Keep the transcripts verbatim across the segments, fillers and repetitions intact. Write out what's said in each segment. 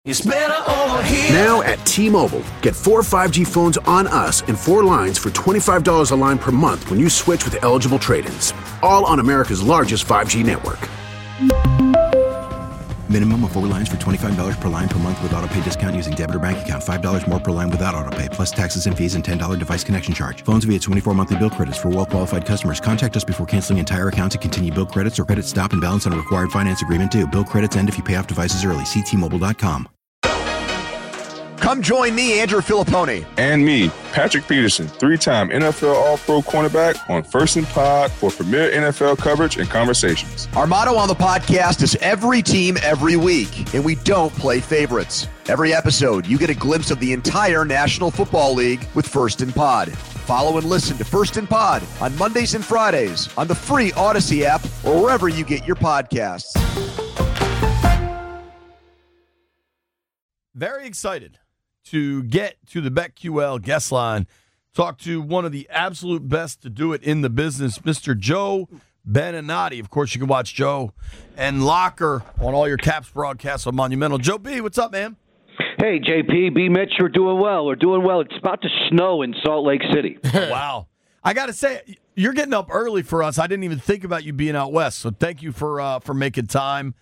It's better over here. Now at T-Mobile, get four five G phones on us and four lines for twenty-five dollars a line per month when you switch with eligible trade-ins. All on America's largest five G network. Minimum of four lines for twenty-five dollars per line per month with autopay discount using debit or bank account. five dollars more per line without autopay, plus taxes and fees and ten dollars device connection charge. Phones via twenty-four monthly bill credits for well-qualified customers. Contact us before canceling entire account to continue bill credits or credit stop and balance on a required finance agreement due. Bill credits end if you pay off devices early. See T Mobile dot com. Come join me, Andrew Filippone. And me, Patrick Peterson, three-time N F L All-Pro cornerback on First and Pod for premier N F L coverage and conversations. Our motto on the podcast is every team, every week, and we don't play favorites. Every episode, you get a glimpse of the entire National Football League with First and Pod. Follow and listen to First and Pod on Mondays and Fridays on the free Odyssey app or wherever you get your podcasts. Very excited to get to the BetQL guest line, talk to one of the absolute best to do it in the business, Mister Joe Beninati. Of course, you can watch Joe and Locker on all your Caps broadcasts on Monumental. Joe B, what's up, man? Hey, J P, B. Mitch, we're doing well. We're doing well. It's about to snow in Salt Lake City. Wow. I got to say, you're getting up early for us. I didn't even think about you being out west, so thank you for uh, for making time.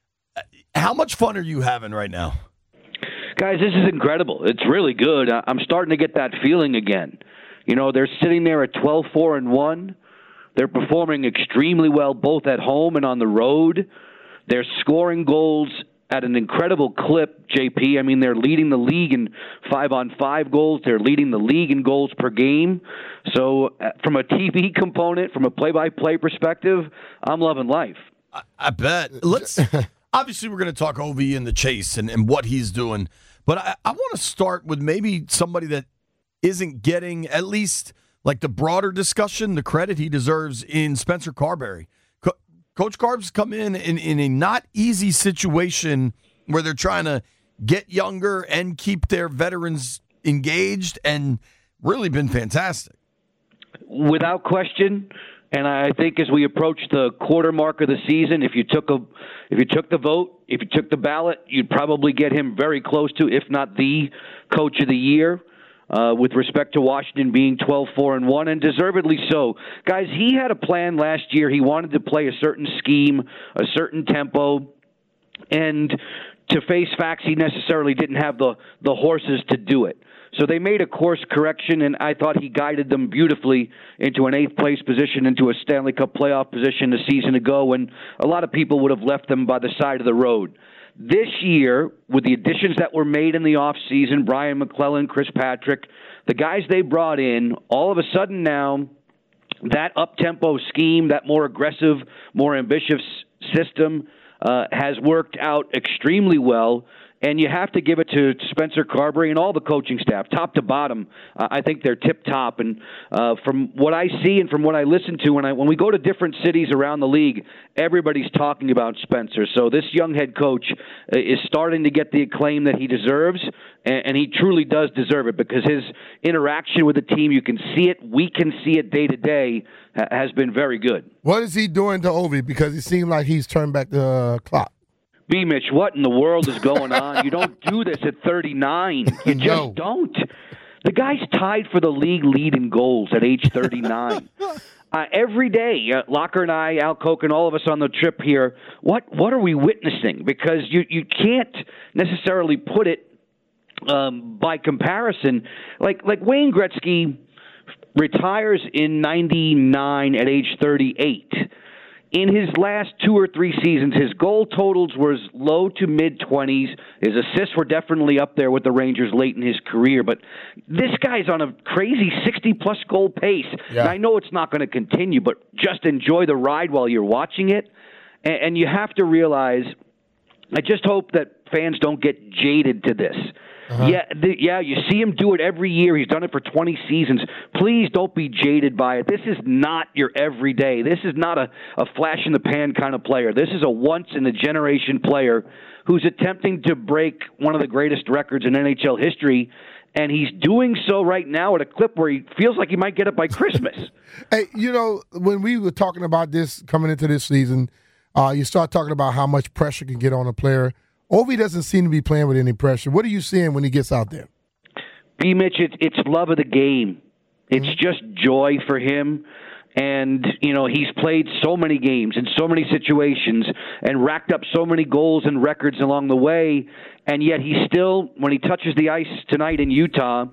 How much fun are you having right now? Guys, this is incredible. It's really good. I'm starting to get that feeling again. You know, they're sitting there at twelve four and one. They're performing extremely well both at home and on the road. They're scoring goals at an incredible clip, J P. I mean, they're leading the league in five-on-five goals. They're leading the league in goals per game. So uh, from a T V component, from a play-by-play perspective, I'm loving life. I, I bet. Let's obviously, we're going to talk Ovi and the chase and, and what he's doing. But I, I want to start with maybe somebody that isn't getting at least like the broader discussion, the credit he deserves in Spencer Carberry. Co- Coach Carb's come in, in in a not easy situation where they're trying to get younger and keep their veterans engaged and really been fantastic. Without question. And I think as we approach the quarter mark of the season, if you took a, if you took the vote, if you took the ballot, you'd probably get him very close to, if not the coach of the year, uh, with respect to Washington being twelve four and one, and deservedly so. Guys, he had a plan last year. He wanted to play a certain scheme, a certain tempo, and to face facts, he necessarily didn't have the, the horses to do it. So they made a course correction, and I thought he guided them beautifully into an eighth-place position, into a Stanley Cup playoff position a season ago, when a lot of people would have left them by the side of the road. This year, with the additions that were made in the offseason, Brian McClellan, Chris Patrick, the guys they brought in, all of a sudden now, that up-tempo scheme, that more aggressive, more ambitious system uh, has worked out extremely well. And you have to give it to Spencer Carberry and all the coaching staff, top to bottom. Uh, I think they're tip-top. And uh, from what I see and from what I listen to, when, I, when we go to different cities around the league, everybody's talking about Spencer. So this young head coach uh, is starting to get the acclaim that he deserves, and, and he truly does deserve it because his interaction with the team, you can see it, we can see it day to day, ha- has been very good. What is he doing to Ovi? Because it seemed like he's turned back the uh, clock. B. Mitch, what in the world is going on? You don't do this at thirty-nine. You just No. don't. The guy's tied for the league lead in goals at age thirty-nine. uh, every day, uh, Locker and I, Al Koch, and all of us on the trip here, what what are we witnessing? Because you, you can't necessarily put it um, by comparison. Like like Wayne Gretzky retires in ninety-nine at age thirty-eight. In his last two or three seasons, his goal totals were low to mid-twenties. His assists were definitely up there with the Rangers late in his career. But this guy's on a crazy sixty-plus goal pace. Yeah. And I know it's not going to continue, but just enjoy the ride while you're watching it. And, and you have to realize, I just hope that fans don't get jaded to this. Uh-huh. Yeah, the, yeah. You see him do it every year. He's done it for twenty seasons. Please don't be jaded by it. This is not your everyday. This is not a, a flash in the pan kind of player. This is a once in a generation player who's attempting to break one of the greatest records in N H L history, and he's doing so right now at a clip where he feels like he might get it by Christmas. Hey, you know, when we were talking about this coming into this season, uh, you start talking about how much pressure can get on a player. Ovi doesn't seem to be playing with any pressure. What are you seeing when he gets out there? B. Mitch, it's, it's love of the game. It's Mm-hmm. just joy for him. And, you know, he's played so many games in so many situations and racked up so many goals and records along the way. And yet he still, when he touches the ice tonight in Utah,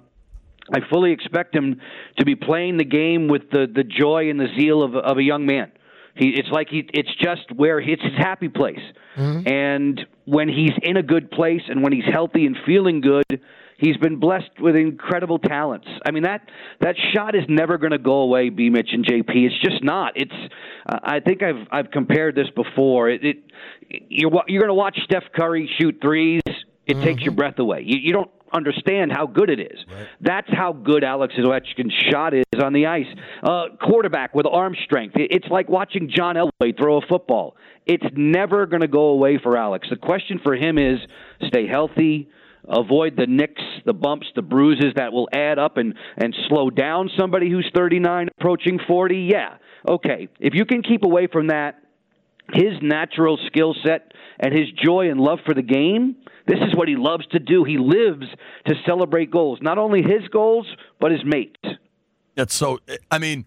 I fully expect him to be playing the game with the, the joy and the zeal of, of a young man. He, it's like he, it's just where it's his happy place. Mm-hmm. And when he's in a good place and when he's healthy and feeling good, he's been blessed with incredible talents. I mean, that that shot is never going to go away, B. Mitch and J P. It's just not. It's. Uh, I think I've I've compared this before. It, it you're you're going to watch Steph Curry shoot threes. It mm-hmm. takes your breath away. You, you don't understand how good it is. Right. That's how good Alex Ovechkin's shot is on the ice. Uh, quarterback with arm strength. It, it's like watching John Elway throw a football. It's never going to go away for Alex. The question for him is stay healthy. Avoid the nicks, the bumps, the bruises that will add up and, and slow down somebody who's thirty-nine, approaching forty. Yeah, okay. If you can keep away from that, his natural skill set and his joy and love for the game, this is what he loves to do. He lives to celebrate goals, not only his goals, but his mates. That's so, I mean,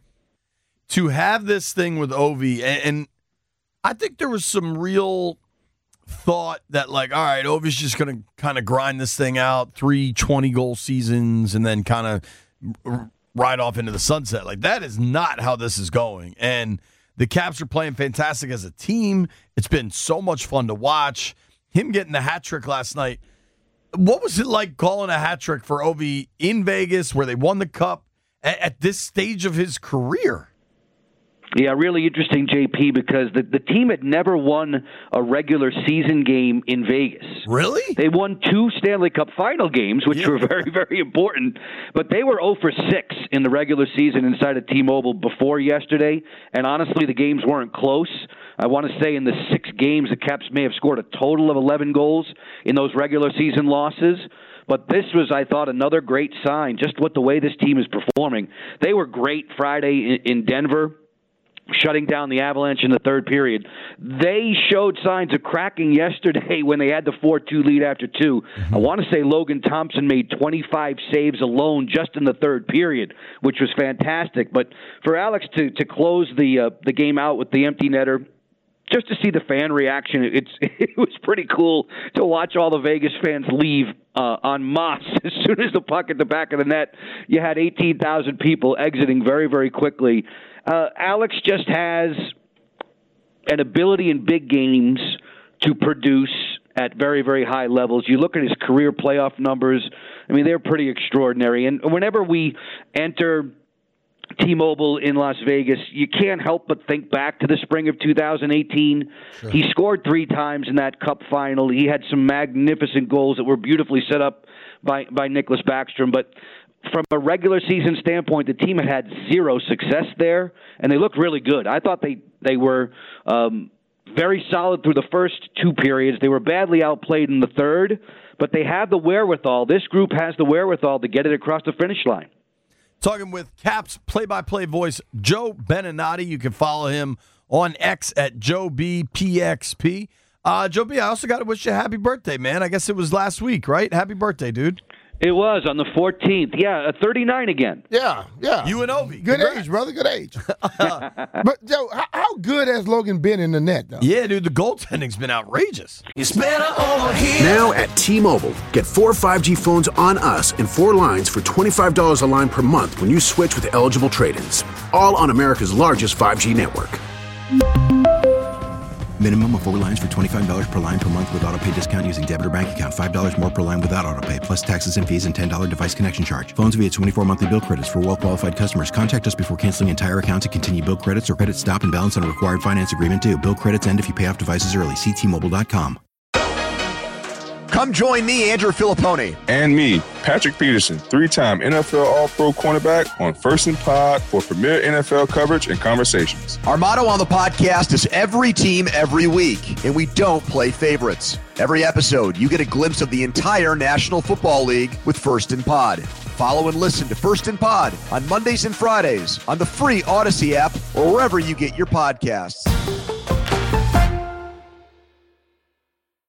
to have this thing with Ovi, and, and I think there was some real thought that, like, all right, Ovi's just going to kind of grind this thing out, three twenty-goal seasons, and then kind of ride off into the sunset. Like, that is not how this is going. And the Caps are playing fantastic as a team. It's been so much fun to watch. Him getting the hat trick last night, what was it like calling a hat trick for Ovi in Vegas where they won the Cup at, at this stage of his career? Yeah, really interesting, J P, because the, the team had never won a regular season game in Vegas. Really? They won two Stanley Cup final games, which yeah. were very, very important, but they were oh for six in the regular season inside of T-Mobile before yesterday, and honestly, the games weren't close. I want to say in the six games, the Caps may have scored a total of eleven goals in those regular season losses. But this was, I thought, another great sign, just what the way this team is performing. They were great Friday in, in Denver, shutting down the Avalanche in the third period. They showed signs of cracking yesterday when they had the four two lead after two. Mm-hmm. I want to say Logan Thompson made twenty-five saves alone just in the third period, which was fantastic. But for Alex to, to close the uh, the game out with the empty netter, just to see the fan reaction, it's it was pretty cool to watch all the Vegas fans leave uh, en masse as soon as the puck at the back of the net. You had eighteen thousand people exiting very, very quickly. Uh, Alex just has an ability in big games to produce at very, very high levels. You look at his career playoff numbers, I mean, they're pretty extraordinary. And whenever we enter T-Mobile in Las Vegas, you can't help but think back to the spring of two thousand eighteen. Sure. He scored three times in that Cup final. He had some magnificent goals that were beautifully set up by, by Nicholas Backstrom. But from a regular season standpoint, the team had had zero success there, and they looked really good. I thought they, they were um, very solid through the first two periods. They were badly outplayed in the third, but they have the wherewithal. This group has the wherewithal to get it across the finish line. Talking with Caps play-by-play voice Joe Beninati. You can follow him on X at Joe B P X P. Uh, Joe B, I also got to wish you a happy birthday, man. I guess it was last week, right? Happy birthday, dude. It was on the fourteenth. Yeah, thirty-nine again. Yeah, yeah. You and Ovi. Good Congrats. age, brother. Good age. But, Joe, how, how good has Logan been in the net, though? Yeah, dude, the goaltending's been outrageous. It's better over here. Now at T-Mobile, get four five G phones on us and four lines for twenty-five dollars a line per month when you switch with eligible trade-ins. All on America's largest five G network. Minimum of four lines for twenty-five dollars per line per month with auto pay discount using debit or bank account. five dollars more per line without auto pay, plus taxes and fees and ten dollars device connection charge. Phones via twenty-four monthly bill credits for well-qualified customers. Contact us before canceling entire account to continue bill credits or credit stop and balance on a required finance agreement due. Bill credits end if you pay off devices early. See T Mobile dot com. Come join me, Andrew Filippone. And me, Patrick Peterson, three-time N F L All-Pro cornerback on First and Pod for premier N F L coverage and conversations. Our motto on the podcast is every team, every week, and we don't play favorites. Every episode, you get a glimpse of the entire National Football League with First and Pod. Follow and listen to First and Pod on Mondays and Fridays on the free Odyssey app or wherever you get your podcasts.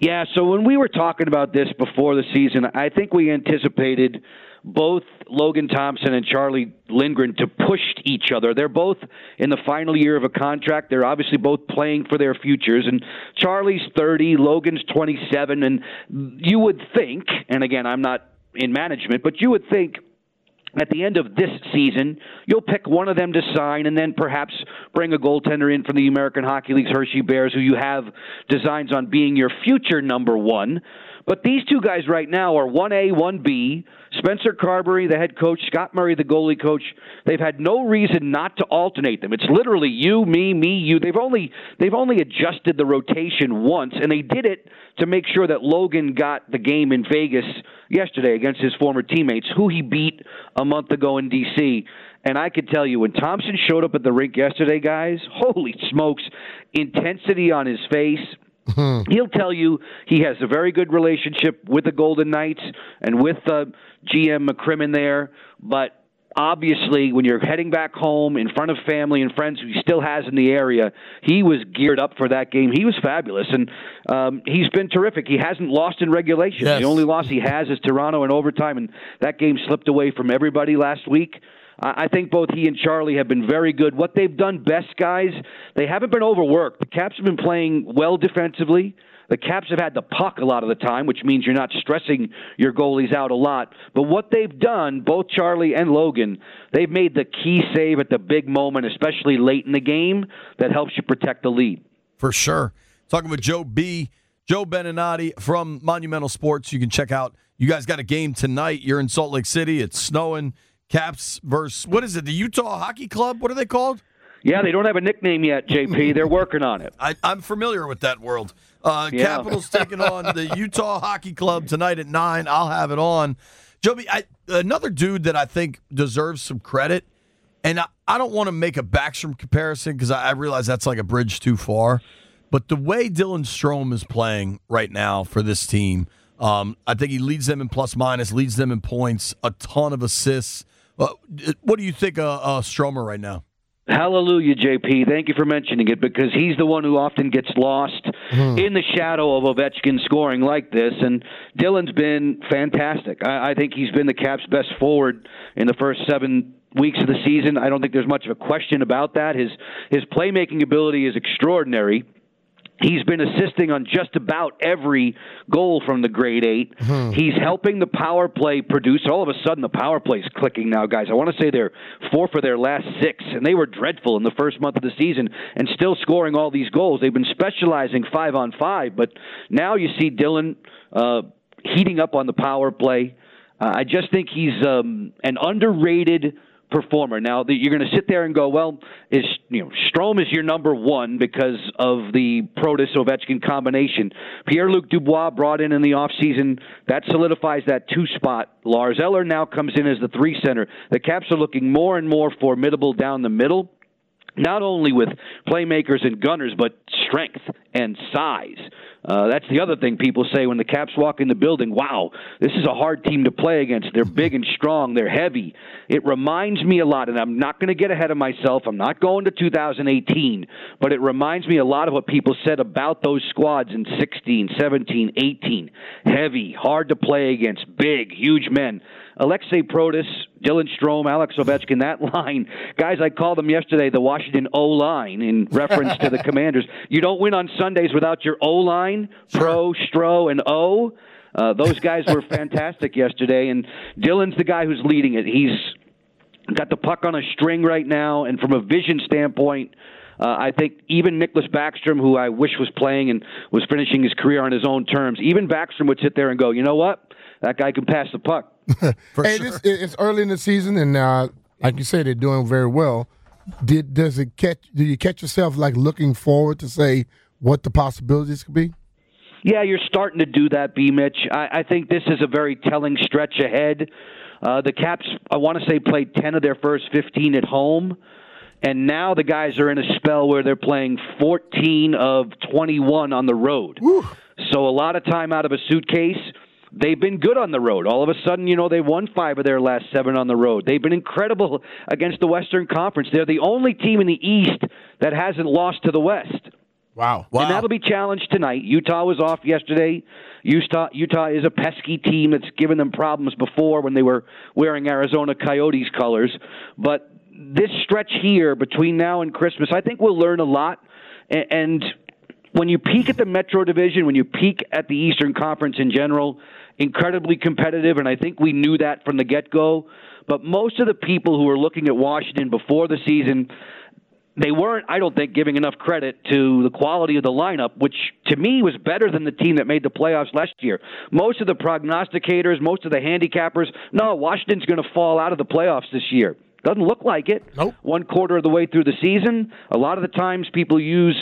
Yeah, so when we were talking about this before the season, I think we anticipated both Logan Thompson and Charlie Lindgren to push each other. They're both in the final year of a contract. They're obviously both playing for their futures. And Charlie's thirty, Logan's twenty-seven. And you would think, and again, I'm not in management, but you would think at the end of this season, you'll pick one of them to sign and then perhaps bring a goaltender in from the American Hockey League's Hershey Bears who you have designs on being your future number one. But these two guys right now are one A, one B. Spencer Carberry, the head coach, Scott Murray, the goalie coach. They've had no reason not to alternate them. It's literally you, me, me, you. They've only they've only adjusted the rotation once, and they did it to make sure that Logan got the game in Vegas yesterday against his former teammates, who he beat a month ago in D C. And I could tell you, when Thompson showed up at the rink yesterday, guys, holy smokes, intensity on his face. He'll tell you he has a very good relationship with the Golden Knights and with uh, G M McCrimmon there, but obviously when you're heading back home in front of family and friends who he still has in the area, he was geared up for that game. He was fabulous, and um, he's been terrific. He hasn't lost in regulation. Yes. The only loss he has is Toronto in overtime, and that game slipped away from everybody last week. I think both he and Charlie have been very good. What they've done best, guys, they haven't been overworked. The Caps have been playing well defensively. The Caps have had the puck a lot of the time, which means you're not stressing your goalies out a lot. But what they've done, both Charlie and Logan, they've made the key save at the big moment, especially late in the game, that helps you protect the lead. For sure. Talking with Joe B., Joe Beninati from Monumental Sports. You can check out, you guys got a game tonight. You're in Salt Lake City. It's snowing. Caps versus, what is it, the Utah Hockey Club? What are they called? Yeah, they don't have a nickname yet, J P. They're working on it. I, I'm familiar with that world. Uh, yeah. Capitals taking on the Utah Hockey Club tonight at nine. I'll have it on. Joby, I, another dude that I think deserves some credit, and I, I don't want to make a Backstrom comparison because I, I realize that's like a bridge too far, but the way Dylan Strome is playing right now for this team, um, I think he leads them in plus-minus, leads them in points, a ton of assists. Uh, what do you think of uh, Stromer right now? Hallelujah, J P. Thank you for mentioning it because he's the one who often gets lost mm. in the shadow of Ovechkin scoring like this. And Dylan's been fantastic. I, I think he's been the Caps' best forward in the first seven weeks of the season. I don't think there's much of a question about that. His his playmaking ability is extraordinary. He's been assisting on just about every goal from the grade eight. Mm-hmm. He's helping the power play produce. All of a sudden, the power play is clicking now, guys. I want to say they're four for their last six, and they were dreadful in the first month of the season and still scoring all these goals. They've been specializing five on five, but now you see Dylan uh, heating up on the power play. Uh, I just think he's um, an underrated performer. Now, the, you're going to sit there and go, well, is you know Strome is your number one because of the Protas-Ovechkin combination. Pierre-Luc Dubois brought in in the offseason. That solidifies that two spot. Lars Eller now comes in as the three center. The Caps are looking more and more formidable down the middle, not only with playmakers and gunners, but strength and size. Uh, that's the other thing people say when the Caps walk in the building. Wow, this is a hard team to play against. They're big and strong. They're heavy. It reminds me a lot, and I'm not going to get ahead of myself. I'm not going to two thousand eighteen, but it reminds me a lot of what people said about those squads in sixteen, seventeen, eighteen. Heavy, hard to play against, big, huge men. Alexei Protas, Dylan Strome, Alex Ovechkin, that line. Guys, I called them yesterday the Washington O-line in reference to the Commanders. You don't win on Sundays without your O-line, Pro, Stro, and O. Uh, those guys were fantastic yesterday, and Dylan's the guy who's leading it. He's got the puck on a string right now, and from a vision standpoint, uh, I think even Nicholas Backstrom, who I wish was playing and was finishing his career on his own terms, even Backstrom would sit there and go, you know what? That guy can pass the puck. hey, sure. this, it's early in the season, and uh, like you say, they're doing very well. Did does it catch? Do you catch yourself like looking forward to say what the possibilities could be? Yeah, you're starting to do that, B. Mitch. I, I think this is a very telling stretch ahead. Uh, the Caps, I want to say, played ten of their first fifteen at home, and now the guys are in a spell where they're playing fourteen of twenty-one on the road. Woo. So a lot of time out of a suitcase. They've been good on the road. All of a sudden, you know, they've won five of their last seven on the road. They've been incredible against the Western Conference. They're the only team in the East that hasn't lost to the West. Wow. Wow. And that'll be challenged tonight. Utah was off yesterday. Utah, Utah is a pesky team that's given them problems before when they were wearing Arizona Coyotes colors. But this stretch here between now and Christmas, I think we'll learn a lot. And when you peak at the Metro Division, when you peak at the Eastern Conference in general, incredibly competitive, and I think we knew that from the get-go. But most of the people who were looking at Washington before the season, they weren't, I don't think, giving enough credit to the quality of the lineup, which to me was better than the team that made the playoffs last year. Most of the prognosticators, most of the handicappers, no, Washington's going to fall out of the playoffs this year. Doesn't look like it. Nope. One quarter of the way through the season. A lot of the times people use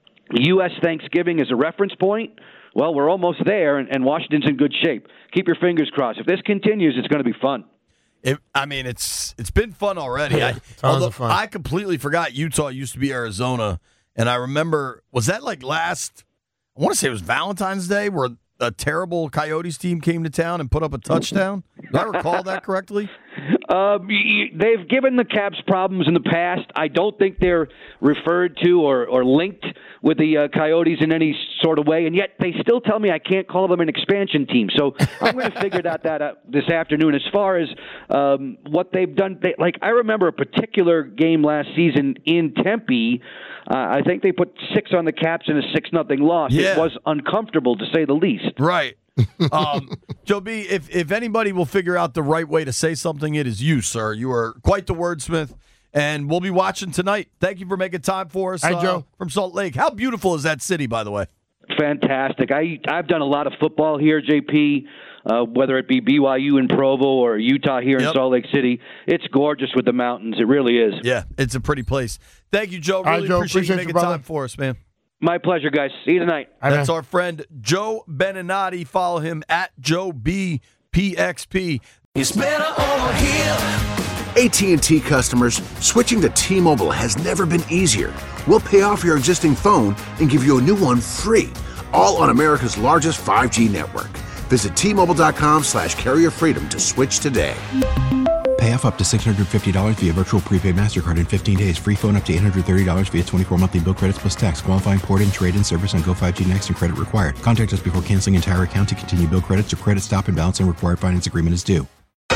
U S Thanksgiving as a reference point. Well, we're almost there, and, and Washington's in good shape. Keep your fingers crossed. If this continues, it's going to be fun. It, I mean, it's it's been fun already. Yeah, I, tons although of fun. I completely forgot Utah used to be Arizona, and I remember, was that like last, I want to say it was Valentine's Day, where a terrible Coyotes team came to town and put up a touchdown? Do I recall that correctly? Um, they've given the Caps problems in the past. I don't think they're referred to or, or linked with the uh, Coyotes in any sort of way, and yet they still tell me I can't call them an expansion team. So I'm going to figure that, that out this afternoon. As far as um, what they've done, they, like I remember a particular game last season in Tempe. Uh, I think they put six on the Caps in a six nothing loss. Yeah. It was uncomfortable, to say the least. Right. um, Joe B., if, if anybody will figure out the right way to say something, it is you, sir. You are quite the wordsmith, and we'll be watching tonight. Thank you for making time for us. Hey, uh, Joe. From Salt Lake. How beautiful is that city, by the way? Fantastic. I, I've done a lot of football here, J P, uh, whether it be B Y U in Provo or Utah here Yep. in Salt Lake City. It's gorgeous with the mountains. It really is. Yeah, it's a pretty place. Thank you, Joe. right, Really Joe. appreciate, Appreciate you you, making brother. time for us, man. My pleasure, guys. See you tonight. Hey, That's man. our friend Joe Beninati. Follow him at Joe B P X P. It's better over here. A T and T customers, switching to T-Mobile has never been easier. We'll pay off your existing phone and give you a new one free, all on America's largest five G network. Visit T-Mobile.com slash carrier freedom to switch today. Pay off up to six hundred fifty dollars via virtual prepaid MasterCard in fifteen days. Free phone up to eight hundred thirty dollars via twenty-four monthly bill credits plus tax. Qualifying port-in, trade-in service on Go five G Next and credit required. Contact us before canceling entire account to continue bill credits or credit stop and balance and required finance agreement is due.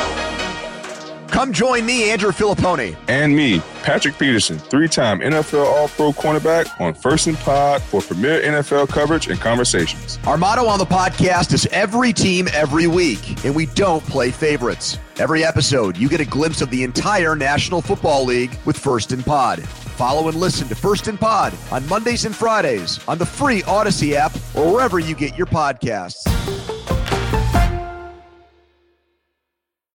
Come join me, Andrew Filippone. And me, Patrick Peterson, three-time N F L All-Pro cornerback on First and Pod for premier N F L coverage and conversations. Our motto on the podcast is every team, every week, and we don't play favorites. Every episode, you get a glimpse of the entire National Football League with First and Pod. Follow and listen to First and Pod on Mondays and Fridays on the free Odyssey app or wherever you get your podcasts.